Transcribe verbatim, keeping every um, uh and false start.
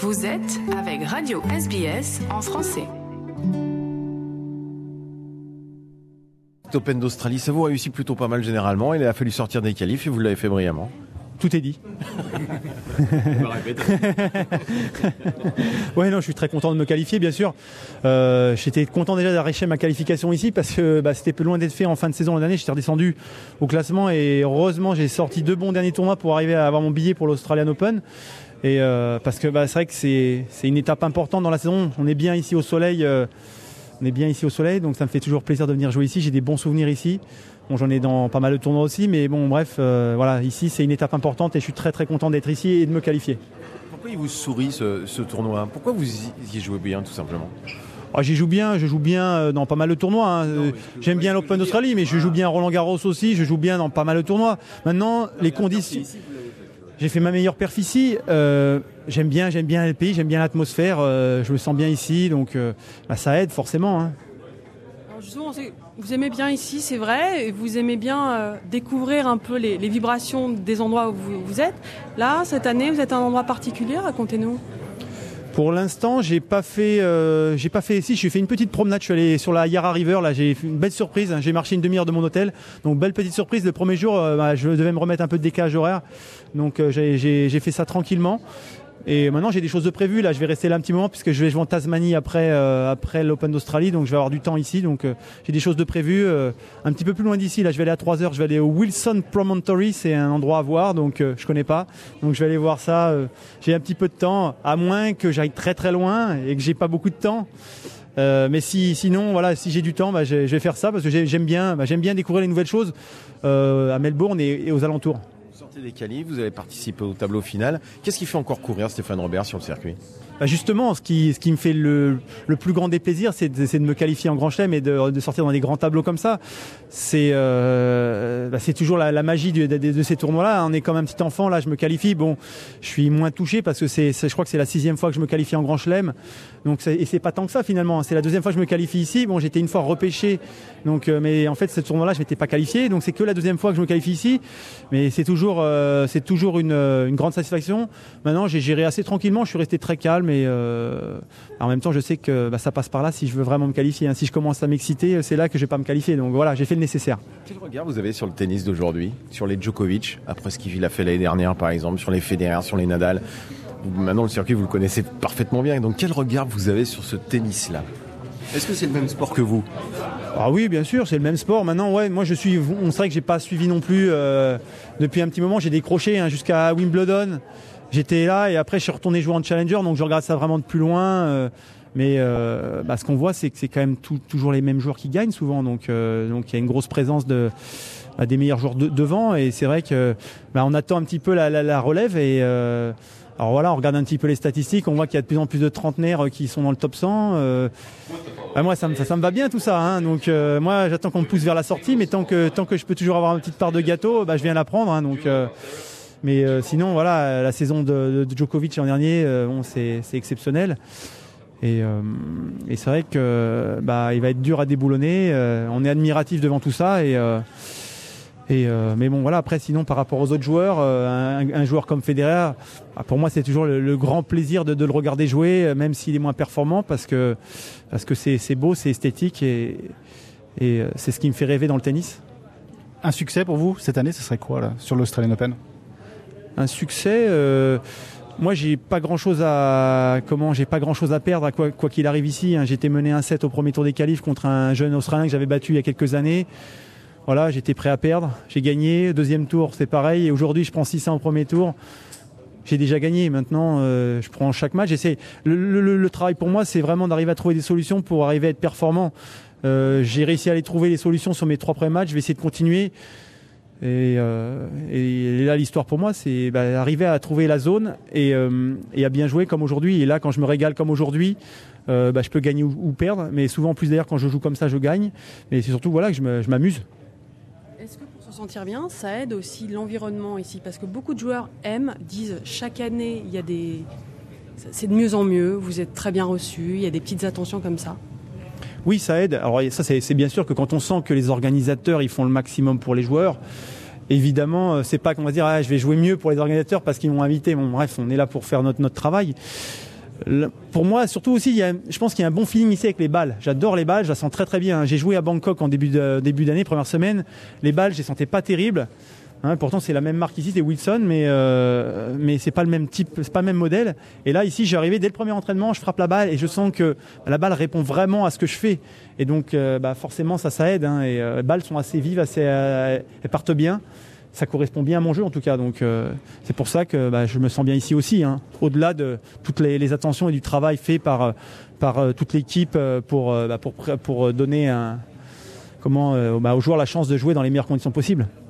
Vous êtes avec Radio S B S en français. L'Open d'Australie, ça vous réussit plutôt pas mal généralement. Il a fallu sortir des qualifs et vous l'avez fait brillamment. Tout est dit. Ouais, non, je suis très content de me qualifier, bien sûr. Euh, j'étais content déjà d'arracher ma qualification ici parce que bah, c'était loin d'être fait en fin de saison l'année dernière. J'étais redescendu au classement et heureusement, j'ai sorti deux bons derniers tournois pour arriver à avoir mon billet pour l'Australian Open. Et euh, parce que bah, c'est vrai que c'est, c'est une étape importante dans la saison. On est bien ici au soleil. Euh, on est bien ici au soleil, donc ça me fait toujours plaisir de venir jouer ici. J'ai des bons souvenirs ici. Bon, j'en ai dans pas mal de tournois aussi, mais bon, bref, euh, voilà, ici c'est une étape importante et je suis très très content d'être ici et de me qualifier. Pourquoi il vous sourit ce, ce tournoi ? Pourquoi vous y jouez bien, tout simplement ? Ah, j'y joue bien, je joue bien dans pas mal de tournois. Hein. Non, J'aime bien l'Open d'Australie, mais je joue bien Roland Garros aussi, je joue bien dans pas mal de tournois. Maintenant, les conditions... J'ai fait ma meilleure perf ici. Euh, j'aime bien, j'aime bien le pays, j'aime bien l'atmosphère. Euh, je me sens bien ici, donc euh, bah, ça aide forcément. Hein. Alors justement, vous aimez bien ici, c'est vrai, et vous aimez bien euh, découvrir un peu les, les vibrations des endroits où vous, vous êtes. Là, cette année, vous êtes à un endroit particulier, racontez-nous. Pour l'instant, j'ai pas fait, euh, j'ai pas fait ici. J'ai fait une petite promenade. Je suis allé sur la Yarra River. Là, j'ai fait une belle surprise. Hein. J'ai marché une demi-heure de mon hôtel. Donc, belle petite surprise. Le premier jour, euh, bah, je devais me remettre un peu de décalage horaire. Donc, euh, j'ai, j'ai, j'ai fait ça tranquillement. Et maintenant, j'ai des choses de prévues. Là, je vais rester là un petit moment puisque je vais jouer en Tasmanie après, euh, après l'Open d'Australie. Donc, je vais avoir du temps ici. Donc, euh, j'ai des choses de prévues. Euh, un petit peu plus loin d'ici. Là, je vais aller à trois heures. Je vais aller au Wilson Promontory. C'est un endroit à voir. Donc, euh, je connais pas. Donc, je vais aller voir ça. Euh, j'ai un petit peu de temps, à moins que j'aille très très loin et que j'ai pas beaucoup de temps. Euh, mais si, sinon, voilà, si j'ai du temps, bah, je, je vais faire ça parce que j'aime bien, bah, j'aime bien découvrir les nouvelles choses euh, à Melbourne et, et aux alentours. Des qualifs, vous avez participé au tableau final. Qu'est-ce qui fait encore courir Stéphane Robert sur le circuit ? Bah justement, ce qui, ce qui me fait le, le plus grand des plaisirs, c'est de, c'est de me qualifier en Grand Chelem et de, de sortir dans des grands tableaux comme ça. C'est, euh, bah c'est toujours la, la magie de, de, de ces tournois-là. On est comme un petit enfant, là, je me qualifie. Bon, je suis moins touché parce que c'est, c'est, je crois que c'est la sixième fois que je me qualifie en Grand Chelem. Donc, c'est, et c'est pas tant que ça finalement. C'est la deuxième fois que je me qualifie ici. Bon, j'étais une fois repêché. Donc, euh, mais en fait, ce tournoi-là, je m'étais pas qualifié. Donc, c'est que la deuxième fois que je me qualifie ici. Mais c'est toujours, euh, c'est toujours une, une grande satisfaction. Maintenant, j'ai géré assez tranquillement. Je suis resté très calme et euh, en même temps, je sais que bah, ça passe par là si je veux vraiment me qualifier. Hein. Si je commence à m'exciter, c'est là que je vais pas me qualifier. Donc voilà, j'ai fait le nécessaire. Quel regard vous avez sur le tennis d'aujourd'hui, sur les Djokovic, après ce qu'il a fait l'année dernière, par exemple, sur les Federer, sur les Nadal? Maintenant, le circuit, vous le connaissez parfaitement bien. Donc, quel regard vous avez sur ce tennis-là ? Est-ce que c'est le même sport que vous ? Ah oui, bien sûr, c'est le même sport. Maintenant, ouais, moi je suis. On sait que j'ai pas suivi non plus euh, depuis un petit moment. J'ai décroché hein, jusqu'à Wimbledon. J'étais là et après je suis retourné jouer en Challenger, donc je regarde ça vraiment de plus loin. Euh, mais euh, bah, ce qu'on voit, c'est que c'est quand même tout, toujours les mêmes joueurs qui gagnent souvent. Donc, euh, donc il y a une grosse présence de bah, des meilleurs joueurs de, devant. Et c'est vrai que bah, on attend un petit peu la, la, la relève et. Euh, Alors voilà, on regarde un petit peu les statistiques, on voit qu'il y a de plus en plus de trentenaires qui sont dans le top cent. Euh, bah moi, ça me, ça, ça me va bien tout ça. Hein. Donc euh, moi, j'attends qu'on me pousse vers la sortie, mais tant que tant que je peux toujours avoir une petite part de gâteau, bah, je viens la prendre. Hein. Donc, euh, mais euh, sinon, voilà, la saison de, de Djokovic l'an dernier, euh, bon, c'est, c'est exceptionnel. Et, euh, et c'est vrai que bah, il va être dur à déboulonner. Euh, on est admiratif devant tout ça et. Euh, Et euh, mais bon voilà, après sinon par rapport aux autres joueurs, euh, un, un joueur comme Federer, bah, pour moi c'est toujours le, le grand plaisir de, de le regarder jouer, même s'il est moins performant, parce que parce que c'est, c'est beau, c'est esthétique et, et c'est ce qui me fait rêver dans le tennis. Un succès pour vous cette année, ce serait quoi là sur l'Australian Open ? Un succès. Euh, Moi, j'ai pas grand-chose à comment, j'ai pas grand-chose à perdre à quoi, quoi qu'il arrive ici. Hein. J'ai été mené un set au premier tour des qualifs contre un jeune Australien que j'avais battu il y a quelques années. Voilà, j'étais prêt à perdre, j'ai gagné. Deuxième tour, c'est pareil. Et aujourd'hui, je prends six cents au premier tour. J'ai déjà gagné. Maintenant, euh, je prends chaque match. J'essaie. Le, le, le travail pour moi, c'est vraiment d'arriver à trouver des solutions pour arriver à être performant. Euh, j'ai réussi à aller trouver les solutions sur mes trois premiers matchs. Je vais essayer de continuer. Et, euh, et là, l'histoire pour moi, c'est bah, arriver à trouver la zone et, euh, et à bien jouer comme aujourd'hui. Et là, quand je me régale comme aujourd'hui, euh, bah, je peux gagner ou, ou perdre. Mais souvent, plus d'ailleurs, quand je joue comme ça, je gagne. Mais c'est surtout voilà que je, me, je m'amuse. Est-ce que pour se sentir bien, ça aide aussi l'environnement ici ? Parce que beaucoup de joueurs aiment, disent chaque année, il y a des... c'est de mieux en mieux, vous êtes très bien reçus, il y a des petites attentions comme ça. Oui, ça aide. Alors ça, c'est, c'est bien sûr que quand on sent que les organisateurs ils font le maximum pour les joueurs, évidemment, c'est pas qu'on va dire ah, je vais jouer mieux pour les organisateurs parce qu'ils m'ont invité. Bon, bref, on est là pour faire notre, notre travail. Le, pour moi, surtout aussi, il y a, je pense qu'il y a un bon feeling ici avec les balles. J'adore les balles, je la sens très très bien. J'ai joué à Bangkok en début, de, début d'année, première semaine. Les balles, je les sentais pas terribles. Hein, pourtant, c'est la même marque ici, c'est Wilson, mais euh, mais c'est pas le même type, c'est pas le même modèle. Et là, ici, j'ai arrivé dès le premier entraînement, je frappe la balle et je sens que la balle répond vraiment à ce que je fais. Et donc, euh, bah, forcément, ça, ça aide. Hein, et euh, les balles sont assez vives, assez, euh, elles partent bien. Ça correspond bien à mon jeu en tout cas, donc euh, c'est pour ça que bah, je me sens bien ici aussi, hein, au-delà de toutes les, les attentions et du travail fait par par euh, toute l'équipe pour, euh, bah, pour pour donner un, comment euh, bah, aux joueurs la chance de jouer dans les meilleures conditions possibles.